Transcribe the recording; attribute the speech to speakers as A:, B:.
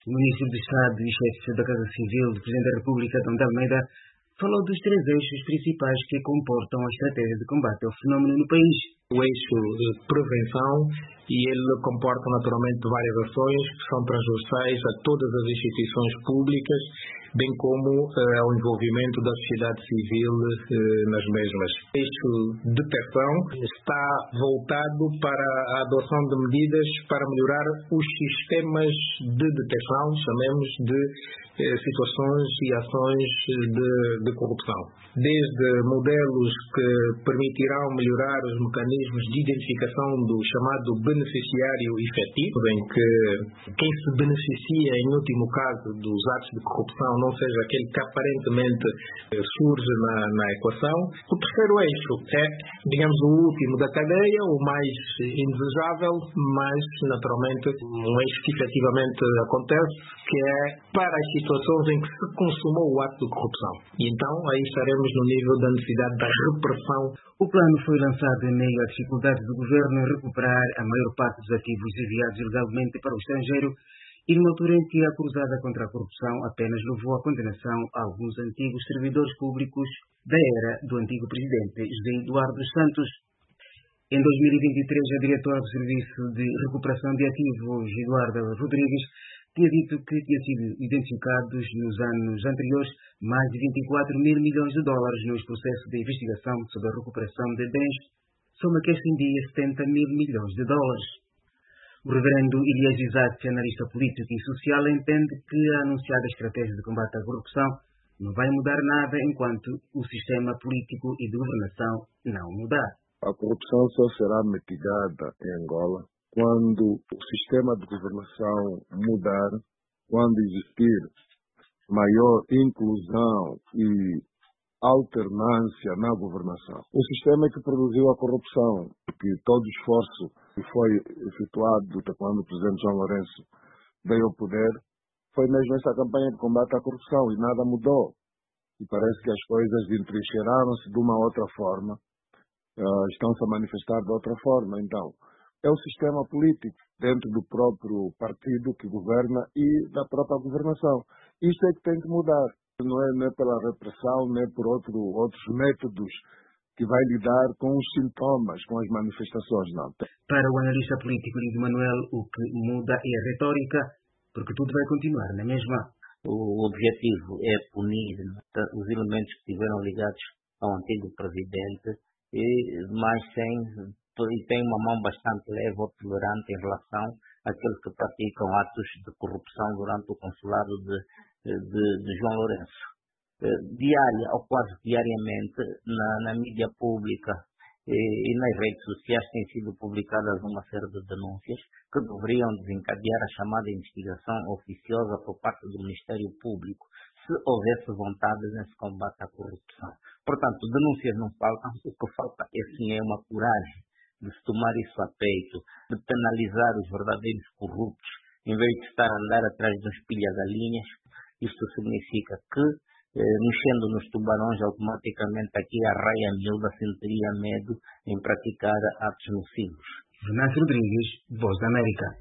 A: O Ministro de Estado e chefe da Casa Civil do Presidente da República, Adão de Almeida, falou dos três eixos principais que comportam a estratégia de combate ao fenómeno no país.
B: O eixo de prevenção, e ele comporta naturalmente várias ações que são transversais a todas as instituições públicas, bem como ao envolvimento da sociedade civil nas mesmas. O eixo de detecção está voltado para a adoção de medidas para melhorar os sistemas de detecção, chamemos de situações e ações de corrupção. Desde modelos que permitirão melhorar os mecanismos de identificação do chamado beneficiário efetivo, em que quem se beneficia, em último caso, dos atos de corrupção não seja aquele que aparentemente surge na equação. O terceiro eixo é, digamos, o último da cadeia, o mais indesejável, mas, naturalmente, um eixo que efetivamente acontece, que é para as situações em que se consumou o ato de corrupção. E então, aí estaremos no nível da necessidade da repressão.
A: O plano foi lançado em meio à dificuldade do governo em recuperar a maior parte dos ativos enviados ilegalmente para o estrangeiro e numa altura em que a cruzada contra a corrupção apenas levou à condenação a alguns antigos servidores públicos da era do antigo presidente José Eduardo dos Santos. Em 2023, a diretora do Serviço de Recuperação de Ativos, Eduarda Rodrigues, tinha dito que tinha sido identificados nos anos anteriores mais de 24 mil milhões de dólares nos processos de investigação sobre a recuperação de bens, soma que este em dia 70 mil milhões de dólares. O reverendo Elias Isaac, analista político e social, entende que a anunciada estratégia de combate à corrupção não vai mudar nada enquanto o sistema político e de governação não mudar.
C: A corrupção só será mitigada em Angola quando o sistema de governação mudar, quando existir maior inclusão e alternância na governação. O sistema que produziu a corrupção, que todo esforço que foi efetuado quando o presidente João Lourenço veio ao poder, foi mesmo essa campanha de combate à corrupção e nada mudou. E parece que as coisas entrincheiraram-se de uma outra forma, estão-se a manifestar de outra forma. Então, é o sistema político dentro do próprio partido que governa e da própria governação. Isto é que tem que mudar. Não é pela repressão, nem por outros métodos que vai lidar com os sintomas, com as manifestações, não.
A: Para o analista político Lidio Manuel, o que muda é a retórica, porque tudo vai continuar na mesma.
D: O objetivo é punir os elementos que estiveram ligados ao antigo presidente, mas tem uma mão bastante leve ou tolerante em relação àqueles que praticam atos de corrupção durante o consulado de João Lourenço. Diária ou quase diariamente na mídia pública e nas redes sociais têm sido publicadas uma série de denúncias que deveriam desencadear a chamada investigação oficiosa por parte do Ministério Público, se houvesse vontade nesse combate à corrupção. Portanto, denúncias não faltam, o que falta é sim uma coragem de se tomar isso a peito, de penalizar os verdadeiros corruptos, em vez de estar a andar atrás dos pilha-galinhas. Isto significa que, mexendo nos tubarões, automaticamente aqui a raia miúda sentiria medo em praticar atos nocivos.
A: Venâncio Rodrigues, Voz da América.